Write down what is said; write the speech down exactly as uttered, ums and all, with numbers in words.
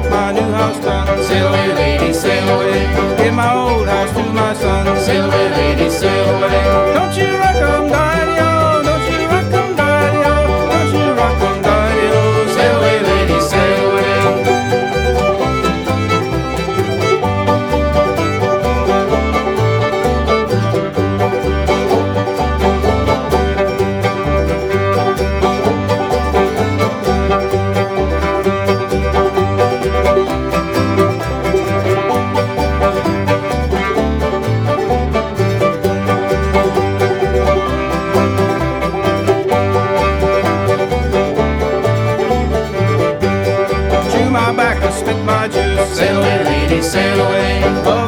get my new house done. Sail away, lady, sail away. Give my old house to my son. Sail away, lady, sail away. Don't you rock 'em, daddy-o, don't you rock 'em, daddy-o, don't you rock 'em, daddy-o. Sail away, lady, sail away. Chew my back and spit my juice. Sail away, lady, sail away. Oh,